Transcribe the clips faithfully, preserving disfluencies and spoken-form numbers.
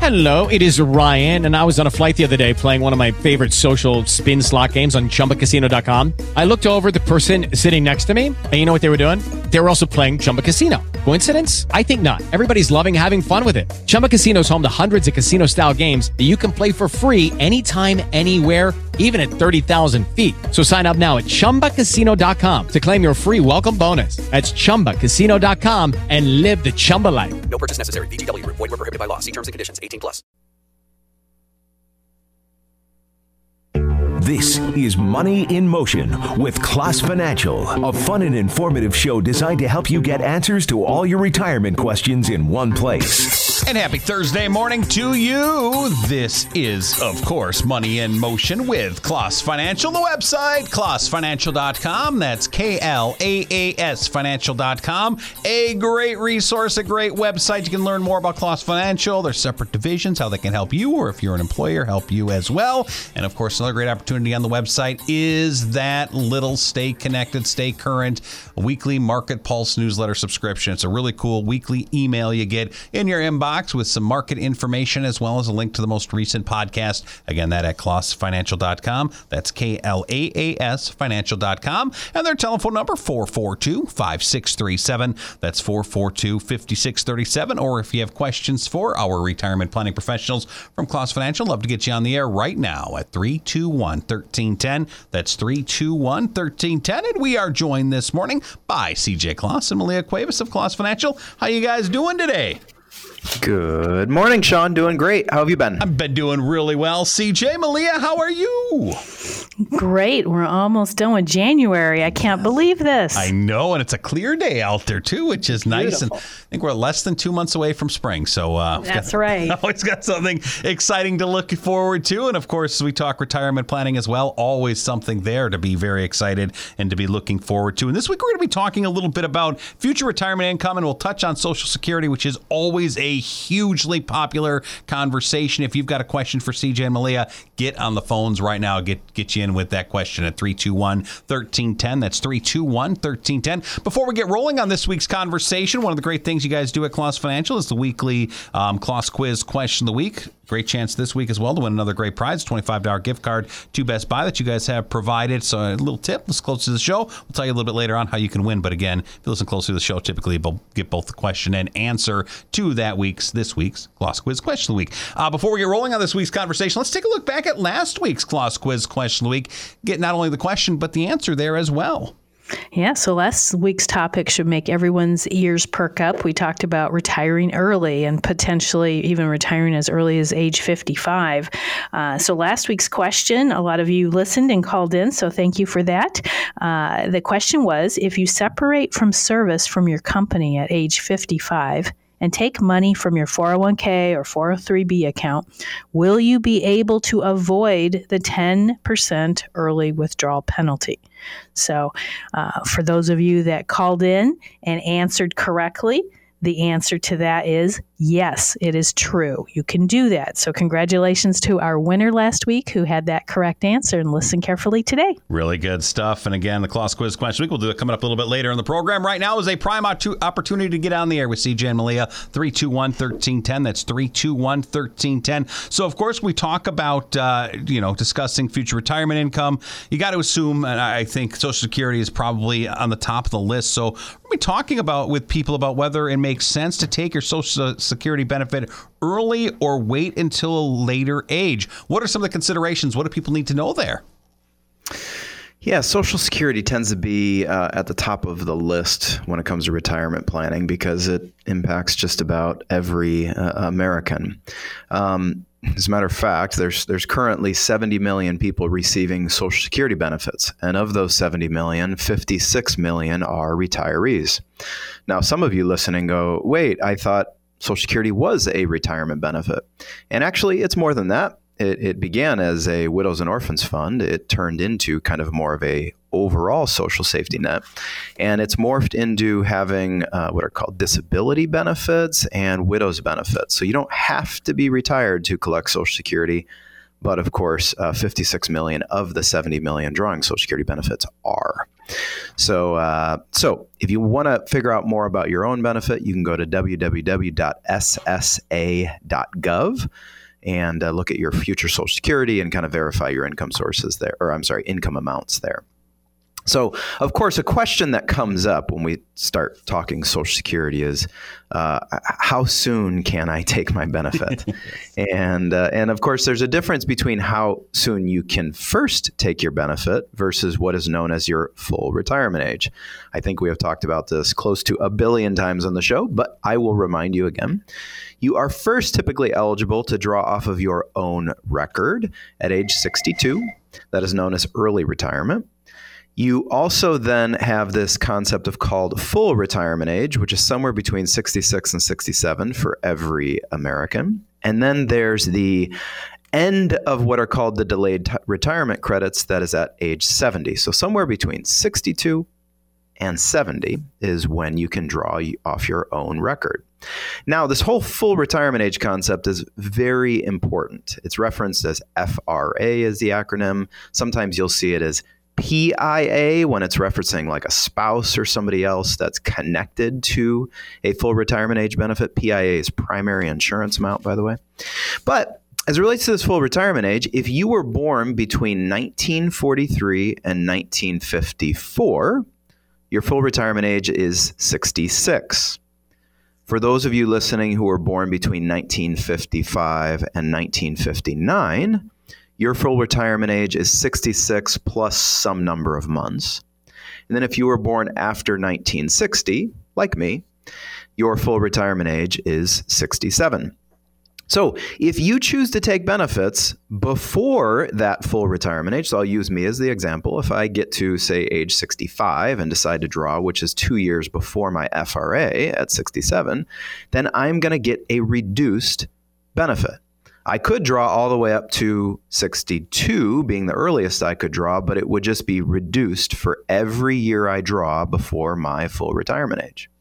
Hello, it is Ryan, and I was on a flight the other day playing one of my favorite social spin slot games on Chumba Casino dot com. I looked over at the person sitting next to me, and you know what they were doing? They were also playing Chumba Casino. Coincidence? I think not. Everybody's loving having fun with it. Chumba Casino is home to hundreds of casino-style games that you can play for free anytime, anywhere, even at thirty thousand feet. So sign up now at Chumba Casino dot com to claim your free welcome bonus. That's Chumba Casino dot com and live the Chumba life. No purchase necessary. V G W. Void where prohibited by law. See terms and conditions. eighteen plus. This is Money in Motion with Class Financial, a fun and informative show designed to help you get answers to all your retirement questions in one place. And happy Thursday morning to you. This is, of course, Money in Motion with Claas Financial. The website, claas financial dot com. That's K L A A S financial dot com. A great resource, a great website. You can learn more about Claas Financial, their separate divisions, how they can help you, or if you're an employer, help you as well. And, of course, another great opportunity on the website is that little Stay Connected, Stay Current weekly Market Pulse newsletter subscription. It's a really cool weekly email you get in your inbox with some market information as well as a link to the most recent podcast. Again, that at claas financial dot com. That's K L A A S financial dot com. And their telephone number, four four two, five six three seven. That's four four two, five six three seven. Or if you have questions for our retirement planning professionals from Claas Financial, love to get you on the air right now at three two one, one three one zero. That's three two one, one three one zero. And we are joined this morning by C J Claas and Malia Cuevas of Claas Financial. How you guys doing today? Good morning, Sean. Doing great. How have you been? I've been doing really well. C J, Malia, how are you? Great. We're almost done with January. I can't believe this. I know, and it's a clear day out there, too, which is nice. Beautiful. And I think we're less than two months away from spring. So uh, That's got, right. Always got something exciting to look forward to. And, of course, we talk retirement planning as well. Always something there to be very excited and to be looking forward to. And this week we're going to be talking a little bit about future retirement income, and we'll touch on Social Security, which is always a hugely popular conversation. If you've got a question for C J and Malia, get on the phones right now. Get get you in with that question at three two one, one three one zero. That's three two one, one three one zero. Before we get rolling on this week's conversation, one of the great things you guys do at Claas Financial is the weekly um, Claas Quiz Question of the Week. Great chance this week as well to win another great prize, twenty-five dollars gift card to Best Buy that you guys have provided. So a little tip, let's close to the show. We'll tell you a little bit later on how you can win. But again, if you listen closely to the show, typically you'll get both the question and answer to that week's, this week's Claas Quiz Question of the Week. Uh, before we get rolling on this week's conversation, let's take a look back at last week's Claas Quiz Question of the Week. Get not only the question, but the answer there as well. Yeah, so last week's topic should make everyone's ears perk up. We talked about retiring early and potentially even retiring as early as age fifty-five. Uh, so last week's question, a lot of you listened and called in, so thank you for that. Uh, the question was, if you separate from service from your company at age fifty-five and take money from your four oh one k or four oh three b account, will you be able to avoid the ten percent early withdrawal penalty? So uh, for those of you that called in and answered correctly, the answer to that is yes, it is true. You can do that. So congratulations to our winner last week who had that correct answer, and listen carefully today. Really good stuff. And again, the Claas Quiz Question Week, we'll do it coming up a little bit later in the program. Right now is a prime opportunity to get on the air with C J and Malia, three two one, one three one zero. That's three two one, one three one zero. So, of course, we talk about, uh, you know, discussing future retirement income. You got to assume, and I think Social Security is probably on the top of the list. So we'll be talking about with people about whether it makes sense to take your Social Security benefit early or wait until a later age. What are some of the considerations? What do people need to know there? Yeah, Social Security tends to be uh, at the top of the list when it comes to retirement planning because it impacts just about every uh, American. Um, as a matter of fact, there's there's currently seventy million people receiving Social Security benefits. And of those seventy million, fifty-six million are retirees. Now, some of you listening go, wait, I thought Social Security was a retirement benefit. And actually, it's more than that. It, it began as a widows and orphans fund. It turned into kind of more of a overall social safety net. And it's morphed into having uh, what are called disability benefits and widows benefits. So you don't have to be retired to collect Social Security. But of course, uh, fifty-six million of the seventy million drawing Social Security benefits are. So, uh, so if you want to figure out more about your own benefit, you can go to w w w dot s s a dot gov and uh, look at your future Social Security and kind of verify your income sources there, or I'm sorry, income amounts there. So, of course, a question that comes up when we start talking Social Security is, uh, how soon can I take my benefit? and, uh, and of course, there's a difference between how soon you can first take your benefit versus what is known as your full retirement age. I think we have talked about this close to a billion times on the show, but I will remind you again. You are first typically eligible to draw off of your own record at age sixty-two. That is known as early retirement. You also then have this concept of called full retirement age, which is somewhere between sixty-six and sixty-seven for every American. And then there's the end of what are called the delayed t- retirement credits that is at age seventy. So somewhere between sixty-two and seventy is when you can draw off your own record. Now, this whole full retirement age concept is very important. It's referenced as F R A as the acronym. Sometimes you'll see it as P I A when it's referencing like a spouse or somebody else that's connected to a full retirement age benefit. P I A is primary insurance amount, by the way. But as it relates to this full retirement age, if you were born between nineteen forty-three and nineteen fifty-four, your full retirement age is sixty-six. For those of you listening who were born between nineteen fifty-five and nineteen fifty-nine, your full retirement age is sixty-six plus some number of months. And then if you were born after nineteen sixty, like me, your full retirement age is sixty-seven. So if you choose to take benefits before that full retirement age, so I'll use me as the example. If I get to, say, age sixty-five and decide to draw, which is two years before my F R A at sixty-seven, then I'm going to get a reduced benefit. I could draw all the way up to sixty-two, being the earliest I could draw, but it would just be reduced for every year I draw before my full retirement age.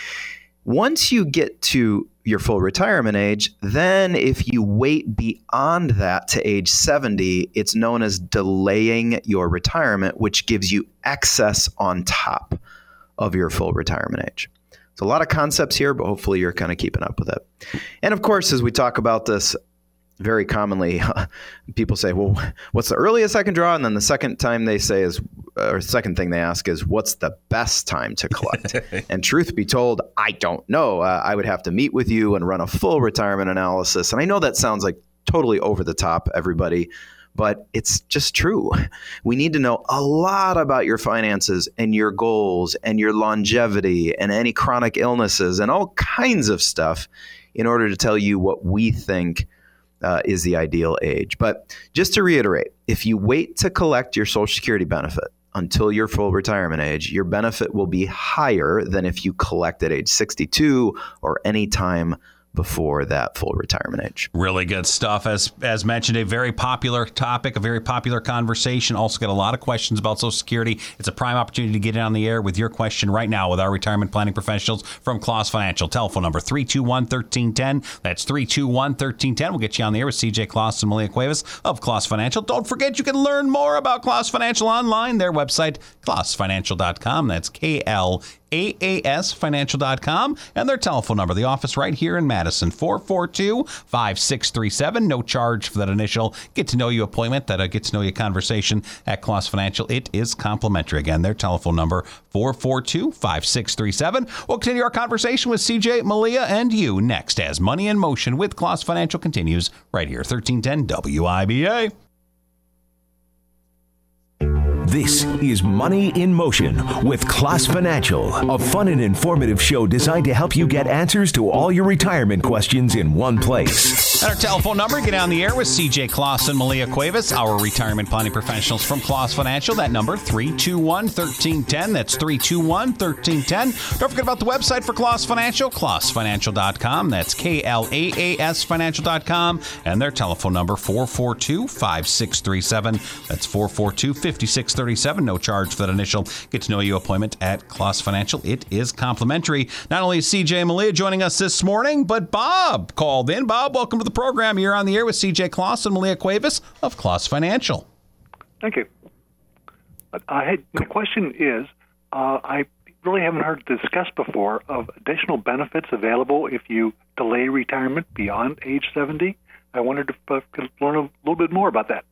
Once you get to your full retirement age, then if you wait beyond that to age seventy, it's known as delaying your retirement, which gives you excess on top of your full retirement age. It's a lot of concepts here, but hopefully you're kind of keeping up with it. And of course, as we talk about this, very commonly, people say, well, what's the earliest I can draw? And then the second time they say is, or second thing they ask is, what's the best time to collect? And truth be told, I don't know. Uh, I would have to meet with you and run a full retirement analysis. And I know that sounds like totally over the top, everybody, but it's just true. We need to know a lot about your finances and your goals and your longevity and any chronic illnesses and all kinds of stuff in order to tell you what we think Uh, is the ideal age. But just to reiterate, if you wait to collect your Social Security benefit until your full retirement age, your benefit will be higher than if you collect at age sixty-two or any time before that full retirement age. Really good stuff. As as mentioned, a very popular topic, a very popular conversation. Also got a lot of questions about Social Security. It's a prime opportunity to get in on the air with your question right now with our retirement planning professionals from Claus Financial. Telephone number three two one, one three one zero. That's three two one, one three one zero. We'll get you on the air with C J Claus and Malia Cuevas of Claus Financial. Don't forget you can learn more about Claus Financial online. Their website, claus financial dot com. That's K L A A S financial dot com. And their telephone number, the office right here in Madison, four four two, five six three seven. No charge for that initial get to know you appointment, that uh, get to know you conversation at Claus Financial. It is complimentary. Again, their telephone number, four four two, five six three seven. We'll continue our conversation with C J, Malia, and you next as Money in Motion with Claus Financial continues right here, thirteen ten W I B A. This is Money in Motion with Claus Financial, a fun and informative show designed to help you get answers to all your retirement questions in one place. And our telephone number, get on the air with C J Claus and Malia Cuevas, our retirement planning professionals from Claus Financial. That number, three two one, one three one zero. That's three two one, one three one zero. Don't forget about the website for Claus Financial, claus financial dot com. That's K L A A S financial dot com. And their telephone number, four four two, five six three seven. That's four four two, five six three seven. No charge for that initial get to know you appointment at Claus Financial. It is complimentary. Not only is C J and Malia joining us this morning, but Bob called in. Bob, welcome to the program. You're on the air with C J Claus and Malia Cuevas of Claus Financial. Thank you. But I had, the question is, uh, I really haven't heard discussed before of additional benefits available if you delay retirement beyond age seventy. I wondered if I could learn a little bit more about that.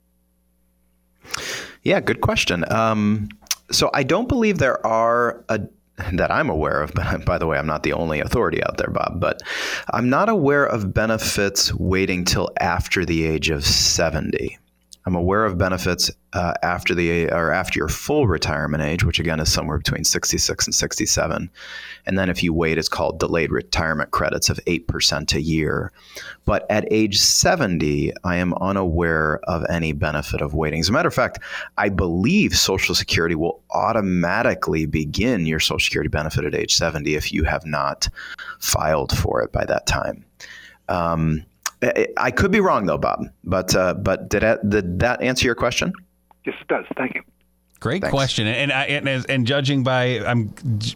Yeah, good question. Um, so I don't believe there are a that I'm aware of, but by the way, I'm not the only authority out there, Bob, but I'm not aware of benefits waiting till after the age of seventy. I'm aware of benefits uh, after the or after your full retirement age, which again is somewhere between sixty-six and sixty-seven. And then if you wait, it's called delayed retirement credits of eight percent a year. But at age seventy, I am unaware of any benefit of waiting. As a matter of fact, I believe Social Security will automatically begin your Social Security benefit at age seventy if you have not filed for it by that time. Um, I could be wrong though, Bob, but uh, but did that, did that answer your question? Yes, it does. Thank you. Great Thanks. question, and I, and, and judging by, I'm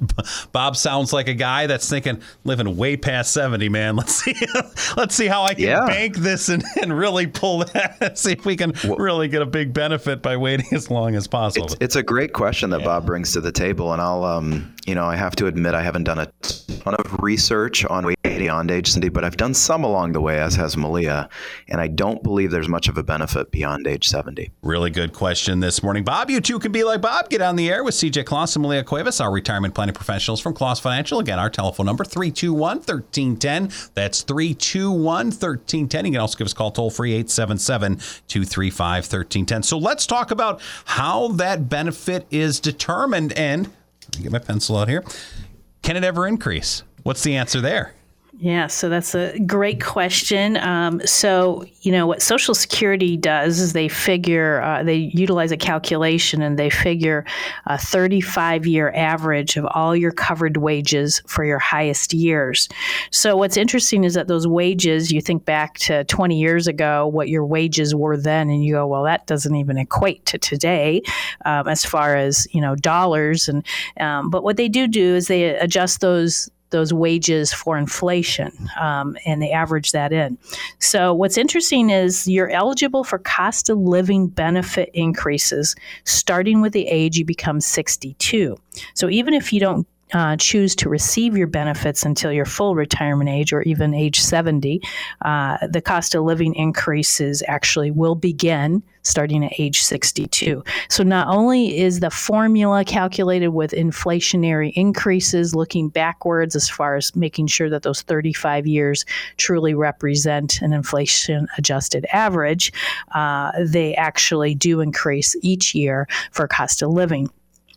Bob sounds like a guy that's thinking living way past seventy. Man, let's see, let's see how I can yeah. bank this and, and really pull that. See if we can well, really get a big benefit by waiting as long as possible. It's, it's a great question that yeah. Bob brings to the table, and I'll, um, you know, I have to admit I haven't done a ton of research on waiting beyond age seventy, but I've done some along the way, as has Malia, and I don't believe there's much of a benefit beyond age seventy. Really good question this morning, Bob. You too can be like Bob. Get on the air with C J Kloss and Malia Cuevas, our retirement planning professionals from Kloss Financial. Again, our telephone number, three two one, one three one zero. That's three two one, one three one zero. You can also give us a call toll free, eight seven seven, two three five, one three one zero. So let's talk about how that benefit is determined. And let me get my pencil out here. Can it ever increase? What's the answer there? Yeah, so that's a great question. Um, so, you know, what Social Security does is they figure, uh, they utilize a calculation and they figure a thirty-five year average of all your covered wages for your highest years. So what's interesting is that those wages, you think back to twenty years ago, what your wages were then, and you go, well, that doesn't even equate to today um, as far as, you know, dollars. And um, but what they do do is they adjust those those wages for inflation, um, and they average that in. So what's interesting is you're eligible for cost of living benefit increases starting with the age you become sixty-two. So even if you don't Uh, choose to receive your benefits until your full retirement age or even age seventy, uh, the cost of living increases actually will begin starting at age sixty-two. So not only is the formula calculated with inflationary increases, looking backwards as far as making sure that those thirty-five years truly represent an inflation-adjusted average, uh, they actually do increase each year for cost of living.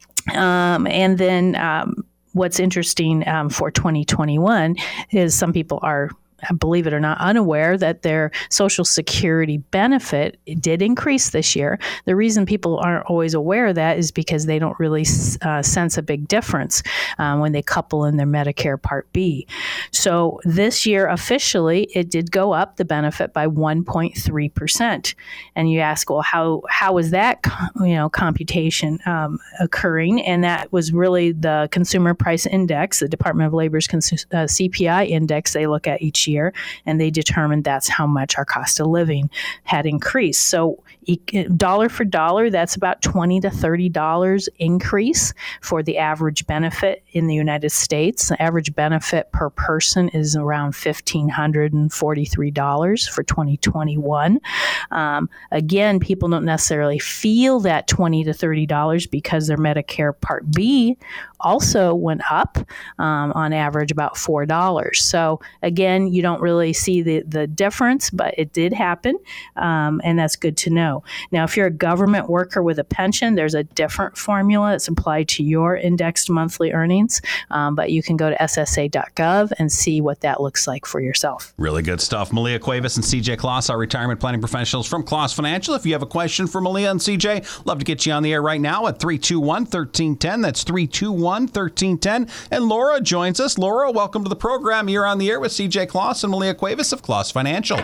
Um, and then um, What's interesting um, for twenty twenty-one is some people are, believe it or not, unaware that their Social Security benefit did increase this year. The reason people aren't always aware of that is because they don't really uh, sense a big difference um, when they couple in their Medicare Part B. So this year, officially, it did go up the benefit by one point three percent. And you ask, well, how how is that you know computation um, occurring? And that was really the Consumer Price Index, the Department of Labor's cons- uh, C P I index they look at each year. Year, and they determined that's how much our cost of living had increased. So dollar for dollar, that's about twenty to thirty dollars increase for the average benefit in the United States. The average benefit per person is around one thousand five hundred forty-three dollars for twenty twenty-one. Um, again, people don't necessarily feel that twenty to thirty dollars because their Medicare Part B also went up um, on average about four dollars. So again, you don't really see the, the difference, but it did happen, um, and that's good to know. Now, if you're a government worker with a pension, there's a different formula that's applied to your indexed monthly earnings, um, but you can go to S S A dot gov and see what that looks like for yourself. Really good stuff. Malia Cuevas and C J Kloss, our retirement planning professionals from Kloss Financial. If you have a question for Malia and C J, love to get you on the air right now at three two one, one three one zero. That's three two one, one three one zero. And Laura joins us. Laura, welcome to the program. You're on the air with C J Kloss and Malia Cuevas of Kloss Financial.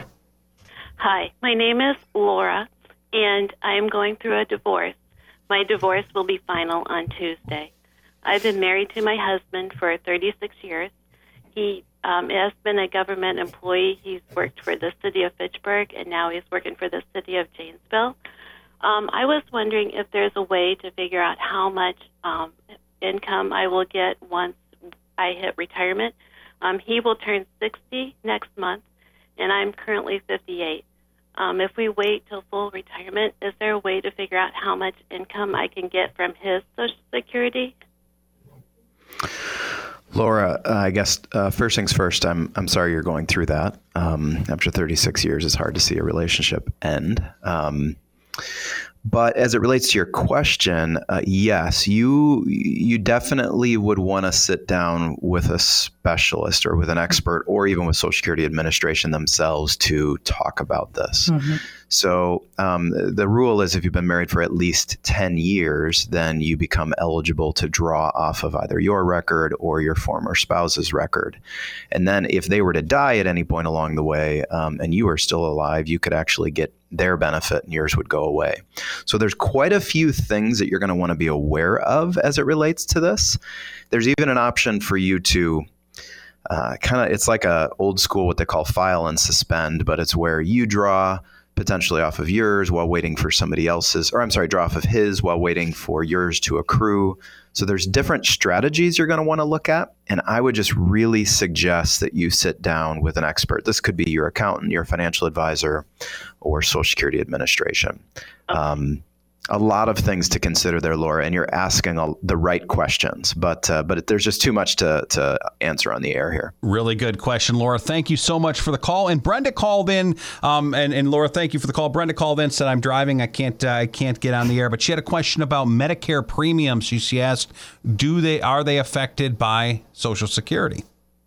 Hi, my name is Laura, and I'm going through a divorce. My divorce will be final on Tuesday. I've been married to my husband for thirty-six years. He um, has been a government employee. He's worked for the city of Fitchburg, and now he's working for the city of Janesville. Um, I was wondering if there's a way to figure out how much um, income I will get once I hit retirement. Um, he will turn sixty next month, and I'm currently fifty-eight. Um, if we wait till full retirement, is there a way to figure out how much income I can get from his Social Security? Laura, uh, I guess uh, first things first, I'm I'm sorry you're going through that. Um, after thirty-six years, it's hard to see a relationship end. Um, but as it relates to your question, uh, yes, you you definitely would want to sit down with a specialist or with an expert or even with Social Security Administration themselves to talk about this. Mm-hmm. So um, the rule is if you've been married for at least ten years, then you become eligible to draw off of either your record or your former spouse's record. And then if they were to die at any point along the way um, and you are still alive, you could actually get their benefit and yours would go away. So there's quite a few things that you're going to want to be aware of as it relates to this. There's even an option for you to uh, kind of, it's like a old school, what they call file and suspend, but it's where you draw potentially off of yours while waiting for somebody else's, or I'm sorry, draw off of his while waiting for yours to accrue. So there's different strategies you're going to want to look at. And I would just really suggest that you sit down with an expert. This could be your accountant, your financial advisor, or Social Security Administration. Okay. Um, a lot of things to consider there, Laura, and you're asking a, the right questions, but uh, but there's just too much to, to answer on the air here. Really good question, Laura. Thank you so much for the call. And Brenda called in, um, and, and Laura, thank you for the call. Brenda called in, said, I'm driving, I can't uh, I can't get on the air, but she had a question about Medicare premiums. She, she asked, do they are they affected by Social Security?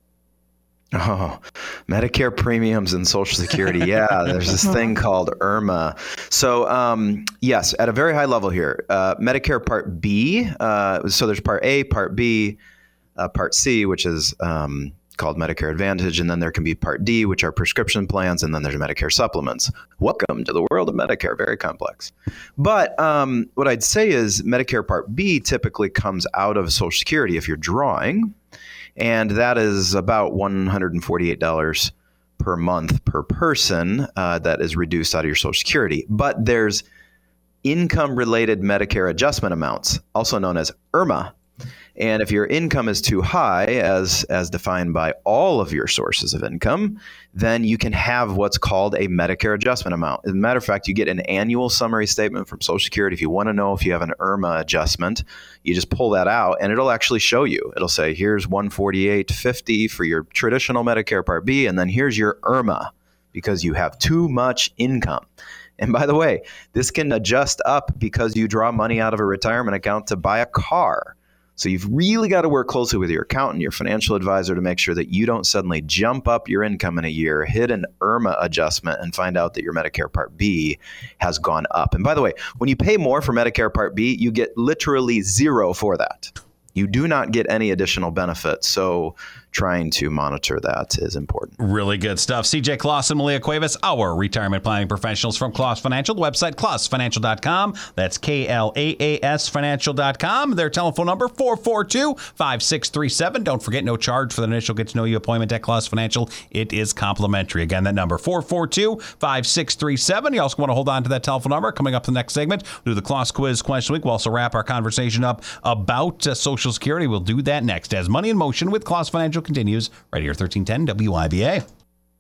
Oh, Medicare premiums and Social Security. Yeah, there's this thing called IRMAA. So, um, yes, at a very high level here, uh, Medicare Part B. Uh, so there's Part A, Part B, uh, Part C, which is um, called Medicare Advantage. And then there can be Part D, which are prescription plans. And then there's Medicare supplements. Welcome to the world of Medicare. Very complex. But um, what I'd say is Medicare Part B typically comes out of Social Security if you're drawing. And that is about one hundred forty-eight dollars per month per person uh, that is reduced out of your Social Security. But there's income-related Medicare adjustment amounts, also known as IRMAA. And if your income is too high, as as defined by all of your sources of income, then you can have what's called a Medicare adjustment amount. As a matter of fact, you get an annual summary statement from Social Security. If you want to know if you have an IRMAA adjustment, you just pull that out and it'll actually show you. It'll say, here's one hundred forty-eight dollars and fifty cents for your traditional Medicare Part B, and then here's your IRMAA because you have too much income. And by the way, this can adjust up because you draw money out of a retirement account to buy a car. So you've really got to work closely with your accountant, your financial advisor to make sure that you don't suddenly jump up your income in a year, hit an IRMAA adjustment, and find out that your Medicare Part B has gone up. And by the way, when you pay more for Medicare Part B, you get literally zero for that. You do not get any additional benefits. So trying to monitor that is important. Really good stuff. C J Kloss and Malia Cuevas, our retirement planning professionals from Kloss Financial. The website, kloss financial dot com. That's K L A A S financial dot com. Their telephone number, four four two, five six three seven. Don't forget, no charge for the initial get-to-know-you appointment at Kloss Financial. It is complimentary. Again, that number, four four two, five six three seven. You also want to hold on to that telephone number. Coming up in the next segment, we'll do the Kloss Quiz Question Week. We'll also wrap our conversation up about uh, Social Security. We'll do that next as Money in Motion with Kloss Financial continues right here, thirteen ten W I B A.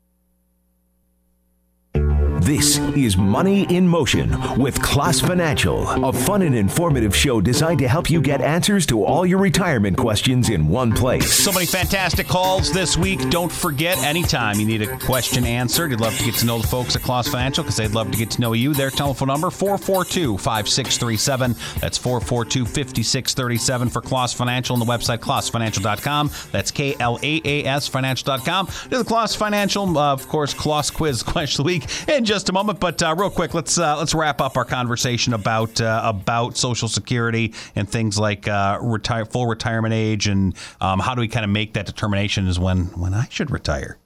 This is Money in Motion with Kloss Financial, a fun and informative show designed to help you get answers to all your retirement questions in one place. So many fantastic calls this week. Don't forget, anytime you need a question answered, you'd love to get to know the folks at Kloss Financial because they'd love to get to know you. Their telephone number, four four two, five six three seven. That's four four two, five six three seven for Kloss Financial and the website, kloss financial dot com. That's K L A A S financial dot com. Do the Kloss Financial, uh, of course, Kloss Quiz Question of the Week in just a moment. But uh, real quick, let's uh, let's wrap up our conversation about uh, about Social Security and things like uh, retire, full retirement age and um, how do we kind of make that determination as when when I should retire.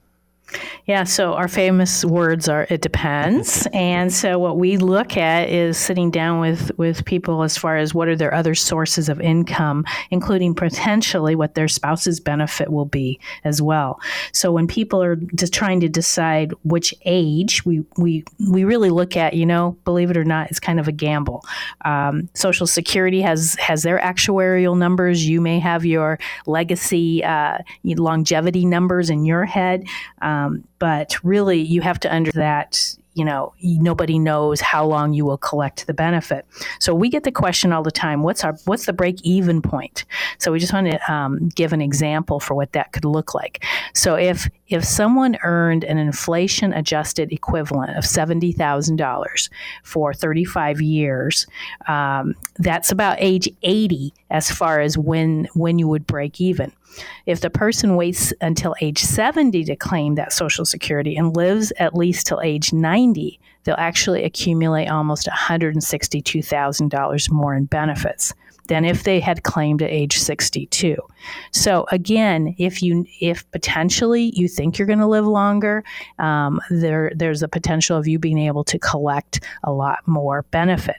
Yeah, so our famous words are, it depends. And so what we look at is sitting down with, with people as far as what are their other sources of income, including potentially what their spouse's benefit will be as well. So when people are just trying to decide which age, we, we, we really look at, you know, believe it or not, it's kind of a gamble. Um, Social Security has, has their actuarial numbers. You may have your legacy uh, longevity numbers in your head. Um, But really, you have to under that, you know, nobody knows how long you will collect the benefit. So we get the question all the time, what's our what's the break-even point? So we just want to um, give an example for what that could look like. So if if someone earned an inflation-adjusted equivalent of seventy thousand dollars for thirty-five years, um, that's about age eighty as far as when when you would break even. If the person waits until age seventy to claim that Social Security and lives at least till age ninety, they'll actually accumulate almost one hundred sixty-two thousand dollars more in benefits than if they had claimed at age sixty-two. So again, if you if potentially you think you're going to live longer, um, there there's a potential of you being able to collect a lot more benefit.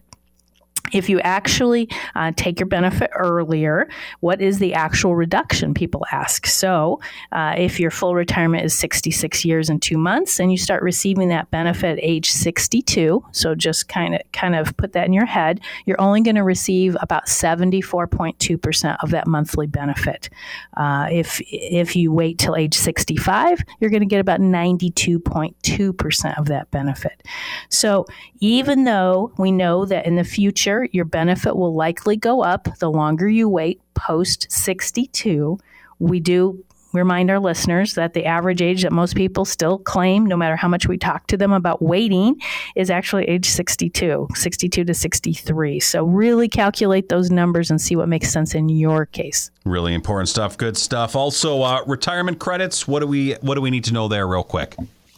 If you actually uh, take your benefit earlier, what is the actual reduction, people ask. So uh, if your full retirement is sixty-six years and two months and you start receiving that benefit at age sixty-two, so just kind of kind of put that in your head, you're only going to receive about seventy-four point two percent of that monthly benefit. Uh, if if you wait till age sixty-five, you're going to get about ninety-two point two percent of that benefit. So even though we know that in the future, your benefit will likely go up the longer you wait post sixty-two. We do remind our listeners that the average age that most people still claim, no matter how much we talk to them about waiting, is actually age sixty-two, sixty-two to sixty-three. So really calculate those numbers and see what makes sense in your case. Really important stuff. Good stuff. Also, uh, retirement credits. What do we what do we need to know there real quick?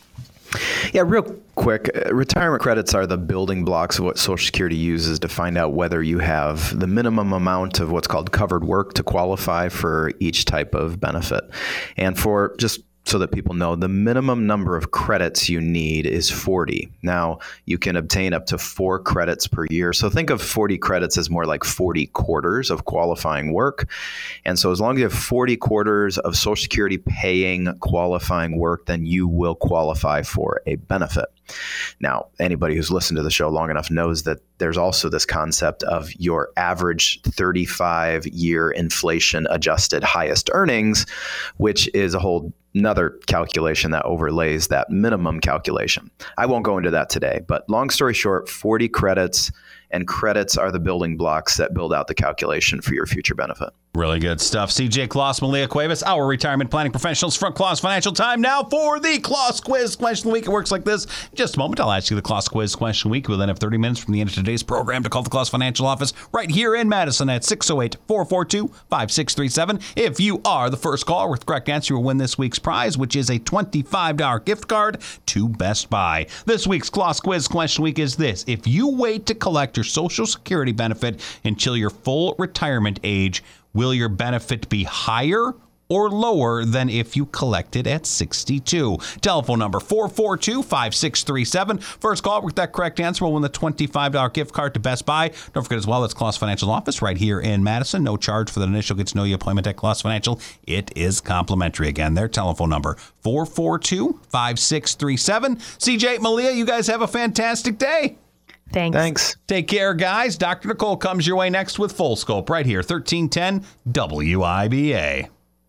Yeah, real quick, uh, retirement credits are the building blocks of what Social Security uses to find out whether you have the minimum amount of what's called covered work to qualify for each type of benefit. And for just so that people know, the minimum number of credits you need is forty. Now, you can obtain up to four credits per year. So think of forty credits as more like forty quarters of qualifying work. And so as long as you have forty quarters of Social Security paying qualifying work, then you will qualify for a benefit. Now, anybody who's listened to the show long enough knows that there's also this concept of your average thirty-five year inflation adjusted highest earnings, which is a whole another calculation that overlays that minimum calculation. I won't go into that today, but long story short, forty credits, and credits are the building blocks that build out the calculation for your future benefit. Really good stuff. C J Kloss, Malia Cuevas, our retirement planning professionals from Kloss Financial. Time now for the Kloss Quiz Question of the Week. It works like this. In just a moment, I'll ask you the Kloss Quiz Question of the Week. We'll then have thirty minutes from the end of today's program to call the Kloss Financial office right here in Madison at six oh eight, four four two, five six three seven. If you are the first caller with the correct answer, you'll win this week's prize, which is a twenty-five dollars gift card to Best Buy. This week's Kloss Quiz Question of the Week is this. If you wait to collect your Social Security benefit until your full retirement age, will your benefit be higher or lower than if you collected at sixty-two? Telephone number four four two, five six three seven. First call with that correct answer will win the twenty-five dollars gift card to Best Buy. Don't forget as well, it's Kloss Financial office right here in Madison. No charge for the initial get to know you appointment at Kloss Financial. It is complimentary. Again, their telephone number four four two, five six three seven. C J, Malia, you guys have a fantastic day. Thanks. Thanks. Take care, guys. Doctor Nicole comes your way next with Full Scope right here, thirteen ten W I B A.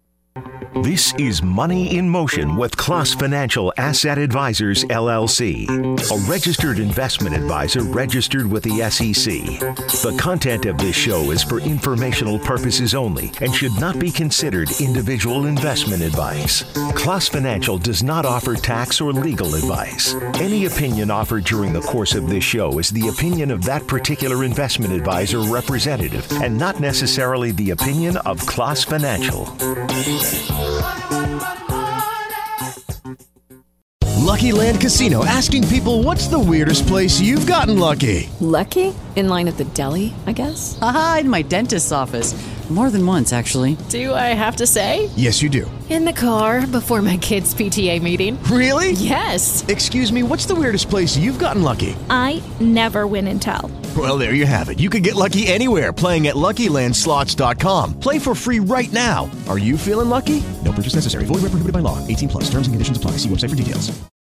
This is Money in Motion with Kloss Financial Asset Advisors, L L C, a registered investment advisor registered with the S E C. The content of this show is for informational purposes only and should not be considered individual investment advice. Kloss Financial does not offer tax or legal advice. Any opinion offered during the course of this show is the opinion of that particular investment advisor representative and not necessarily the opinion of Kloss Financial. Lucky Land Casino, asking people, what's the weirdest place you've gotten lucky? Lucky? In line at the deli, I guess? Aha, in my dentist's office. More than once, actually. Do I have to say? Yes, you do. In the car before my kids' P T A meeting. Really? Yes. Excuse me, what's the weirdest place you've gotten lucky? I never win and tell. Well, there you have it. You can get lucky anywhere, playing at Lucky Land Slots dot com. Play for free right now. Are you feeling lucky? No purchase necessary. Void where prohibited by law. eighteen plus. Terms and conditions apply. See website for details.